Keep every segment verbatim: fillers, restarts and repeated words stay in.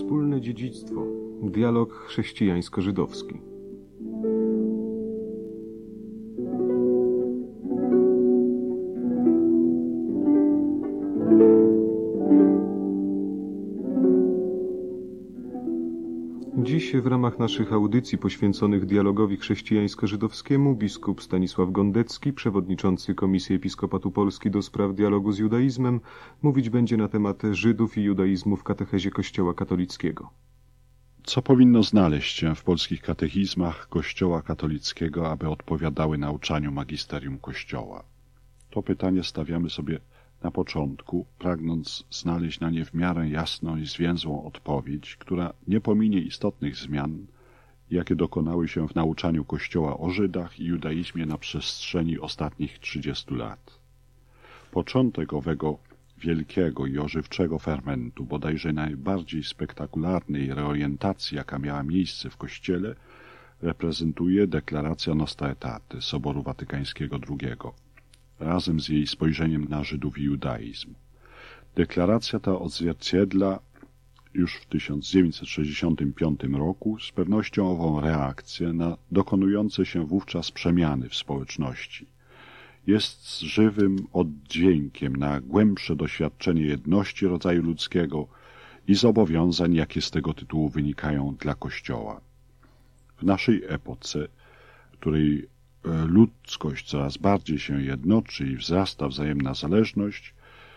Wspólne dziedzictwo. Dialog chrześcijańsko-żydowski. Dziś w ramach naszych audycji poświęconych dialogowi chrześcijańsko-żydowskiemu biskup Stanisław Gondecki, przewodniczący Komisji Episkopatu Polski do spraw dialogu z judaizmem, mówić będzie na temat Żydów i judaizmu w katechezie Kościoła katolickiego. Co powinno znaleźć się w polskich katechizmach Kościoła katolickiego, aby odpowiadały nauczaniu magisterium Kościoła? To pytanie stawiamy sobie na początku, pragnąc znaleźć na nie w miarę jasną i zwięzłą odpowiedź, która nie pominie istotnych zmian, jakie dokonały się w nauczaniu Kościoła o Żydach i judaizmie na przestrzeni ostatnich trzydziestu lat. Początek owego wielkiego i ożywczego fermentu, bodajże najbardziej spektakularnej reorientacji, jaka miała miejsce w Kościele, reprezentuje deklaracja Nostra Aetate Soboru Watykańskiego drugiego. Razem z jej spojrzeniem na Żydów i judaizm. Deklaracja ta odzwierciedla już w tysiąc dziewięćset sześćdziesiątym piątym roku z pewnością ową reakcję na dokonujące się wówczas przemiany w społeczności. Jest żywym oddźwiękiem na głębsze doświadczenie jedności rodzaju ludzkiego i zobowiązań, jakie z tego tytułu wynikają dla Kościoła. W naszej epoce, w której ludzkość coraz bardziej się jednoczy i wzrasta wzajemna zależność,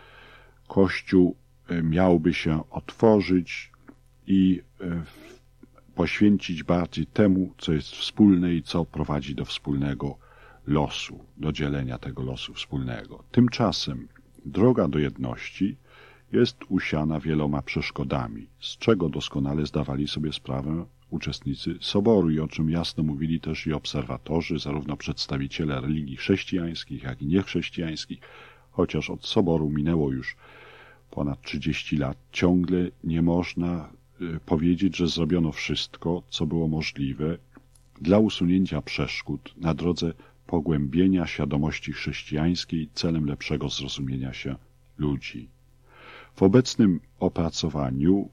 Kościół miałby się otworzyć i poświęcić bardziej temu, co jest wspólne i co prowadzi do wspólnego losu, do dzielenia tego losu wspólnego. Tymczasem droga do jedności jest usiana wieloma przeszkodami, z czego doskonale zdawali sobie sprawę uczestnicy Soboru i o czym jasno mówili też i obserwatorzy, zarówno przedstawiciele religii chrześcijańskich, jak i niechrześcijańskich, chociaż od Soboru minęło już ponad trzydzieści lat, ciągle nie można powiedzieć, że zrobiono wszystko, co było możliwe dla usunięcia przeszkód na drodze pogłębienia świadomości chrześcijańskiej celem lepszego zrozumienia się ludzi. W obecnym opracowaniu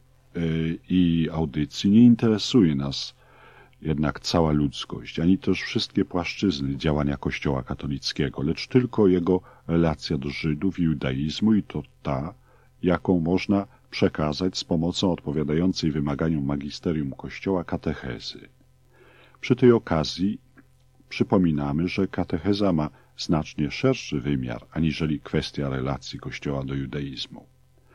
i audycji nie interesuje nas jednak cała ludzkość, ani też wszystkie płaszczyzny działania Kościoła katolickiego, lecz tylko jego relacja do Żydów i judaizmu i to ta, jaką można przekazać z pomocą odpowiadającej wymaganiom magisterium Kościoła katechezy. Przy tej okazji przypominamy, że katecheza ma znacznie szerszy wymiar, aniżeli kwestia relacji Kościoła do judaizmu.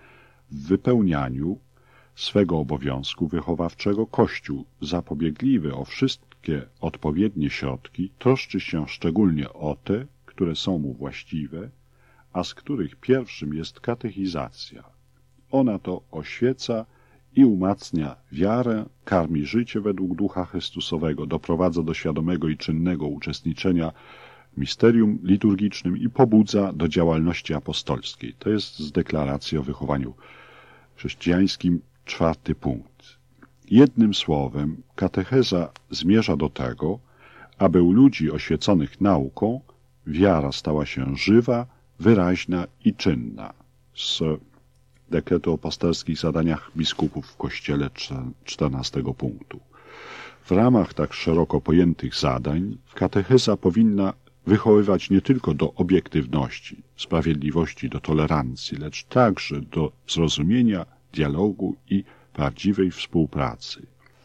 W wypełnianiu swego obowiązku wychowawczego Kościół, zapobiegliwy o wszystkie odpowiednie środki, troszczy się szczególnie o te, które są mu właściwe, a z których pierwszym jest katechizacja. Ona to oświeca i umacnia wiarę, karmi życie według Ducha Chrystusowego, doprowadza do świadomego i czynnego uczestniczenia w misterium liturgicznym i pobudza do działalności apostolskiej. To jest z deklaracji o wychowaniu chrześcijańskim czwarty punkt. Jednym słowem, katecheza zmierza do tego, aby u ludzi oświeconych nauką wiara stała się żywa, wyraźna i czynna. Z dekretu o pasterskich zadaniach biskupów w Kościele czternastego punktu. W ramach tak szeroko pojętych zadań katecheza powinna wychowywać nie tylko do obiektywności, sprawiedliwości, do tolerancji, lecz także do zrozumienia, dialogu i prawdziwej współpracy.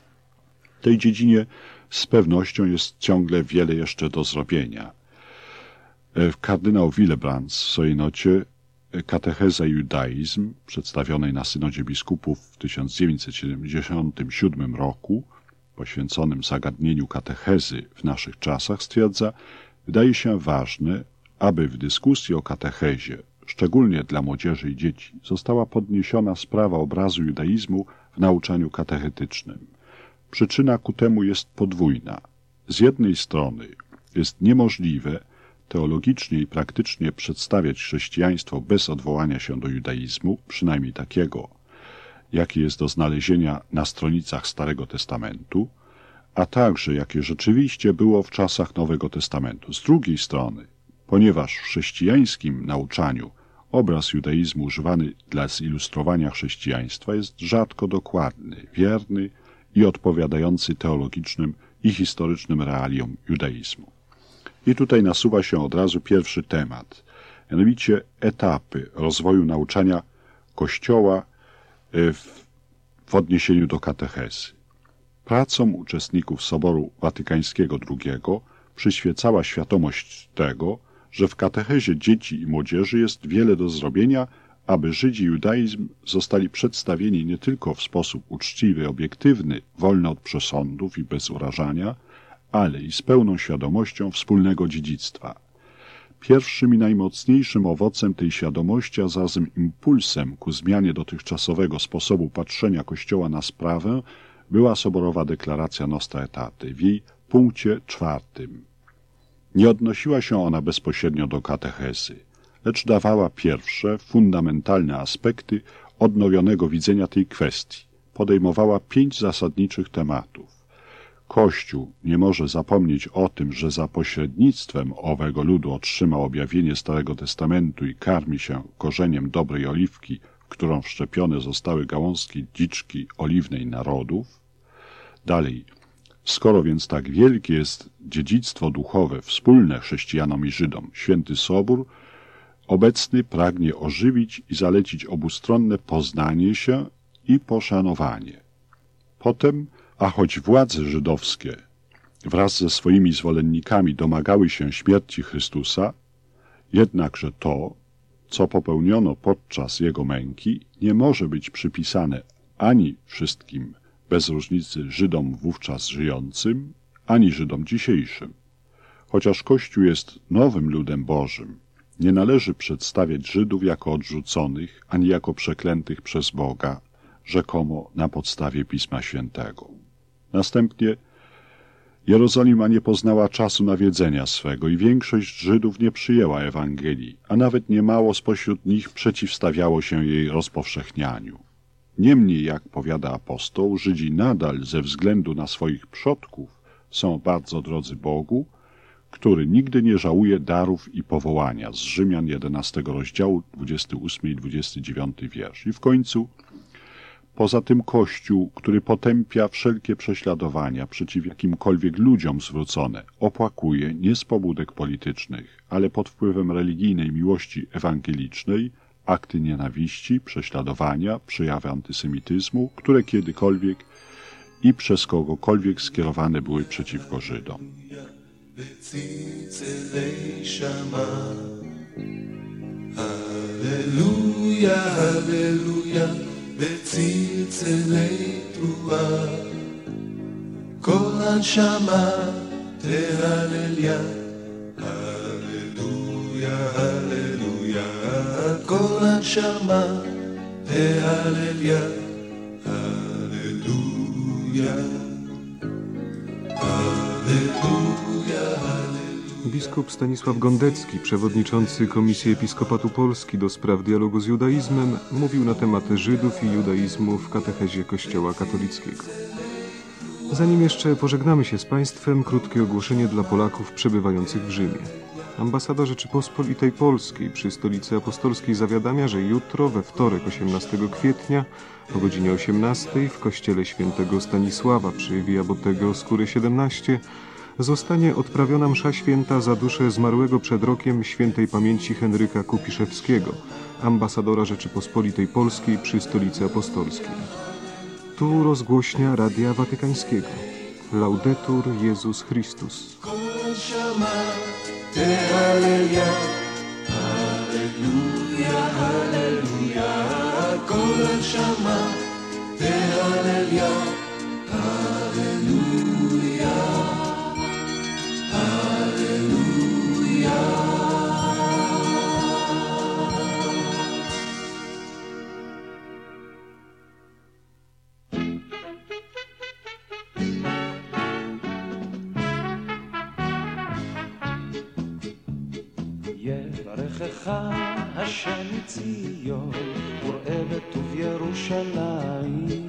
W tej dziedzinie z pewnością jest ciągle wiele jeszcze do zrobienia. Kardynał Willebrand w swojej nocie Katecheza i judaizm, przedstawionej na synodzie biskupów w tysiąc dziewięćset siedemdziesiątym siódmym roku, poświęconym zagadnieniu katechezy w naszych czasach, stwierdza, wydaje się ważne, aby w dyskusji o katechezie, szczególnie dla młodzieży i dzieci, została podniesiona sprawa obrazu judaizmu w nauczaniu katechetycznym. Przyczyna ku temu jest podwójna. Z jednej strony jest niemożliwe teologicznie i praktycznie przedstawiać chrześcijaństwo bez odwołania się do judaizmu, przynajmniej takiego, jaki jest do znalezienia na stronicach Starego Testamentu, a także jakie rzeczywiście było w czasach Nowego Testamentu. Z drugiej strony, ponieważ w chrześcijańskim nauczaniu Obraz judaizmu używany dla zilustrowania chrześcijaństwa jest rzadko dokładny, wierny i odpowiadający teologicznym i historycznym realiom judaizmu. I tutaj nasuwa się od razu pierwszy temat, mianowicie etapy rozwoju nauczania Kościoła w, w odniesieniu do katechezy. Pracom uczestników Soboru Watykańskiego drugiego przyświecała świadomość tego, że w katechezie dzieci i młodzieży jest wiele do zrobienia, aby Żydzi i judaizm zostali przedstawieni nie tylko w sposób uczciwy, obiektywny, wolny od przesądów i bez urażania, ale i z pełną świadomością wspólnego dziedzictwa. Pierwszym i najmocniejszym owocem tej świadomości, a zarazem impulsem ku zmianie dotychczasowego sposobu patrzenia Kościoła na sprawę, była soborowa deklaracja Nostra Aetate w jej punkcie czwartym. Nie odnosiła się ona bezpośrednio do katechezy, lecz dawała pierwsze, fundamentalne aspekty odnowionego widzenia tej kwestii. Podejmowała pięć zasadniczych tematów. Kościół nie może zapomnieć o tym, że za pośrednictwem owego ludu otrzymał objawienie Starego Testamentu i karmi się korzeniem dobrej oliwki, w którą wszczepione zostały gałązki dziczki oliwnej narodów. Dalej, skoro więc tak wielkie jest dziedzictwo duchowe wspólne chrześcijanom i Żydom, Święty Sobór obecny pragnie ożywić i zalecić obustronne poznanie się i poszanowanie. Potem, a choć władze żydowskie wraz ze swoimi zwolennikami domagały się śmierci Chrystusa, jednakże to, co popełniono podczas Jego męki, nie może być przypisane ani wszystkim bez różnicy Żydom wówczas żyjącym, ani Żydom dzisiejszym. Chociaż Kościół jest nowym ludem Bożym, nie należy przedstawiać Żydów jako odrzuconych, ani jako przeklętych przez Boga, rzekomo na podstawie Pisma Świętego. Następnie Jerozolima nie poznała czasu nawiedzenia swego i większość Żydów nie przyjęła Ewangelii, a nawet niemało spośród nich przeciwstawiało się jej rozpowszechnianiu. Niemniej, jak powiada apostoł, Żydzi nadal ze względu na swoich przodków są bardzo drodzy Bogu, który nigdy nie żałuje darów i powołania. Z Rzymian jedenastego rozdziału, dwudziesty ósmy i dwudziesty dziewiąty wiersz. I w końcu, poza tym Kościół, który potępia wszelkie prześladowania przeciw jakimkolwiek ludziom zwrócone, opłakuje nie z pobudek politycznych, ale pod wpływem religijnej miłości ewangelicznej, akty nienawiści, prześladowania, przejawy antysemityzmu, które kiedykolwiek i przez kogokolwiek skierowane były przeciwko Żydom. Halleluja, halleluja, בצלצלי תרועה, כל הנשמה תהלליה, הללויה, הללויה, כל הנשמה תהלליה, הללויה, הללויה, הללויה. Biskup Stanisław Gondecki, przewodniczący Komisji Episkopatu Polski do spraw dialogu z judaizmem, mówił na temat Żydów i judaizmu w katechezie Kościoła katolickiego. Zanim jeszcze pożegnamy się z Państwem, krótkie ogłoszenie dla Polaków przebywających w Rzymie. Ambasada Rzeczypospolitej Polskiej przy Stolicy Apostolskiej zawiadamia, że jutro, we wtorek osiemnastego kwietnia, o godzinie osiemnastej w kościele świętego Stanisława przy Via Bottego Skóry siedemnaście zostanie odprawiona msza święta za duszę zmarłego przed rokiem świętej pamięci Henryka Kupiszewskiego, ambasadora Rzeczypospolitej Polskiej przy Stolicy Apostolskiej. Tu rozgłośnia Radia Watykańskiego. Laudetur Jezus Chrystus. יברכך השם ציון וראה בטוב ירושלים.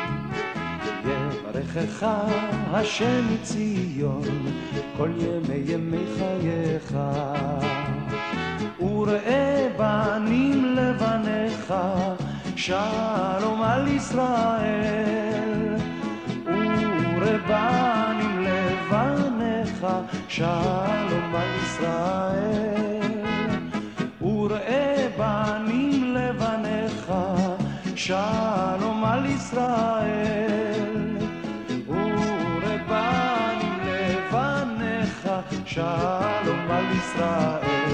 יברכך השם ציון כל ימי ימי חייך וראה בנים לבניך, שלום על ישראל. וראה בנים לבניך, שלום על ישראל. וראה בנים לבניך, שלום על ישראל. וראה בנים לבניך, שלום על ישראל.